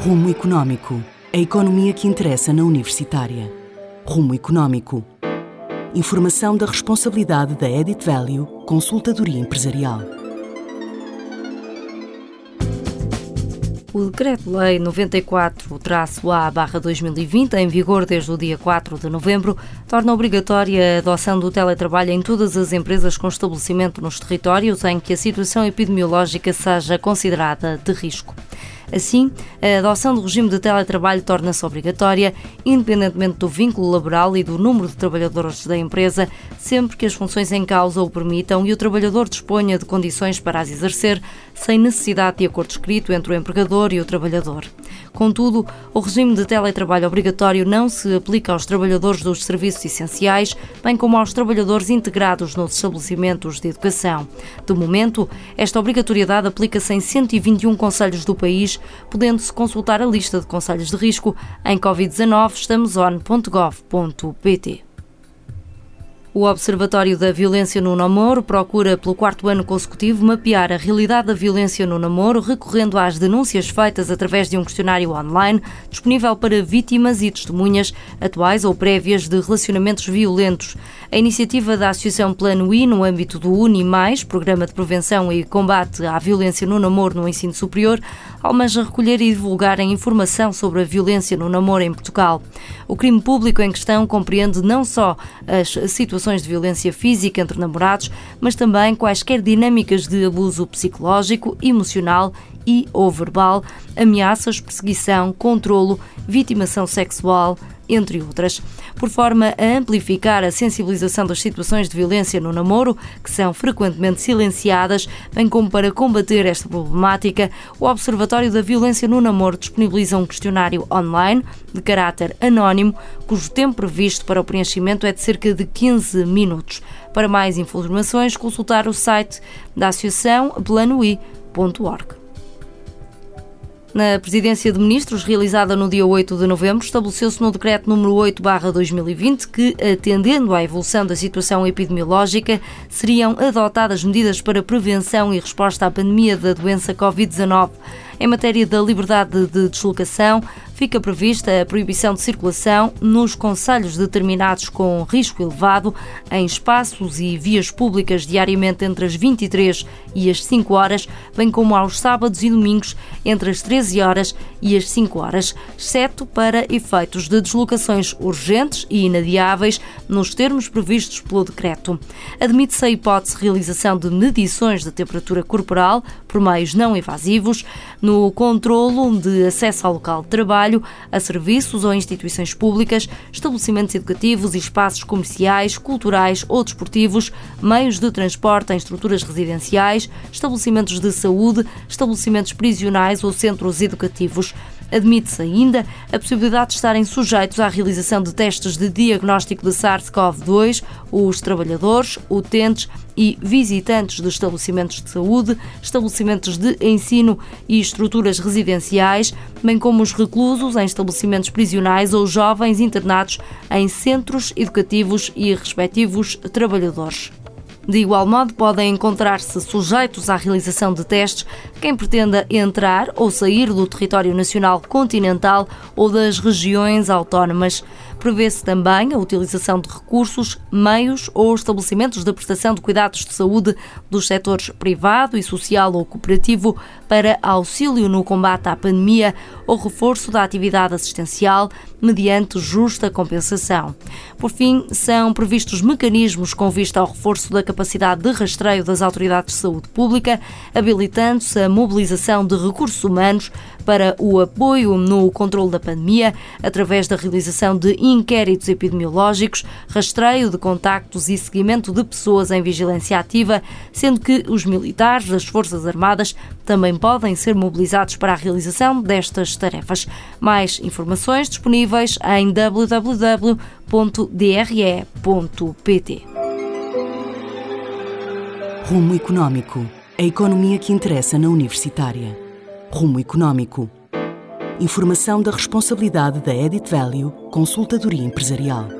Rumo Económico. A economia que interessa na Universitária. Rumo Económico. Informação da responsabilidade da Added Value, consultadoria empresarial. O Decreto-Lei 94/A/2020, em vigor desde o dia 4 de novembro, torna obrigatória a adoção do teletrabalho em todas as empresas com estabelecimento nos territórios em que a situação epidemiológica seja considerada de risco. Assim, a adoção do regime de teletrabalho torna-se obrigatória, independentemente do vínculo laboral e do número de trabalhadores da empresa, sempre que as funções em causa o permitam e o trabalhador disponha de condições para as exercer, sem necessidade de acordo escrito entre o empregador e o trabalhador. Contudo, o regime de teletrabalho obrigatório não se aplica aos trabalhadores dos serviços essenciais, bem como aos trabalhadores integrados nos estabelecimentos de educação. De momento, esta obrigatoriedade aplica-se em 121 concelhos do país, podendo-se consultar a lista de concelhos de risco em covid19estamos.gov.pt. O Observatório da Violência no Namoro procura, pelo 4º ano consecutivo, mapear a realidade da violência no namoro, recorrendo às denúncias feitas através de um questionário online, disponível para vítimas e testemunhas atuais ou prévias de relacionamentos violentos. A iniciativa da Associação Plano I, no âmbito do UNI+, Programa de Prevenção e Combate à Violência no Namoro no Ensino Superior, almeja recolher e divulgar a informação sobre a violência no namoro em Portugal. O crime público em questão compreende não só as situações de violência física entre namorados, mas também quaisquer dinâmicas de abuso psicológico, emocional e ou verbal, ameaças, perseguição, controlo, vitimação sexual, entre outras. Por forma a amplificar a sensibilização das situações de violência no namoro, que são frequentemente silenciadas, bem como para combater esta problemática, o Observatório da Violência no Namoro disponibiliza um questionário online, de caráter anónimo, cujo tempo previsto para o preenchimento é de cerca de 15 minutos. Para mais informações, consultar o site da Associação planoi.org. Na Presidência de Ministros, realizada no dia 8 de novembro, estabeleceu-se no Decreto número 8/2020 que, atendendo à evolução da situação epidemiológica, seriam adotadas medidas para prevenção e resposta à pandemia da doença Covid-19. Em matéria da liberdade de deslocação, fica prevista a proibição de circulação nos concelhos determinados com risco elevado em espaços e vias públicas diariamente entre as 23 e as 5 horas, bem como aos sábados e domingos entre as 13 horas e as 5 horas, exceto para efeitos de deslocações urgentes e inadiáveis nos termos previstos pelo decreto. Admite-se a hipótese de realização de medições de temperatura corporal por meios não invasivos, no controlo de acesso ao local de trabalho, a serviços ou instituições públicas, estabelecimentos educativos e espaços comerciais, culturais ou desportivos, meios de transporte em estruturas residenciais, estabelecimentos de saúde, estabelecimentos prisionais ou centros educativos. Admite-se ainda a possibilidade de estarem sujeitos à realização de testes de diagnóstico de SARS-CoV-2 os trabalhadores, utentes e visitantes de estabelecimentos de saúde, estabelecimentos de ensino e estruturas residenciais, bem como os reclusos em estabelecimentos prisionais ou jovens internados em centros educativos e respectivos trabalhadores. De igual modo, podem encontrar-se sujeitos à realização de testes quem pretenda entrar ou sair do território nacional continental ou das regiões autónomas. Prevê-se também a utilização de recursos, meios ou estabelecimentos de prestação de cuidados de saúde dos setores privado e social ou cooperativo para auxílio no combate à pandemia ou reforço da atividade assistencial mediante justa compensação. Por fim, são previstos mecanismos com vista ao reforço da capacidade de rastreio das autoridades de saúde pública, habilitando-se a mobilização de recursos humanos para o apoio no controle da pandemia, através da realização de inquéritos epidemiológicos, rastreio de contactos e seguimento de pessoas em vigilância ativa, sendo que os militares das Forças Armadas também podem ser mobilizados para a realização destas tarefas. Mais informações disponíveis em www.dre.pt. Rumo Económico. A economia que interessa na Universitária. Rumo Económico. Informação da responsabilidade da Added Value, consultadoria empresarial.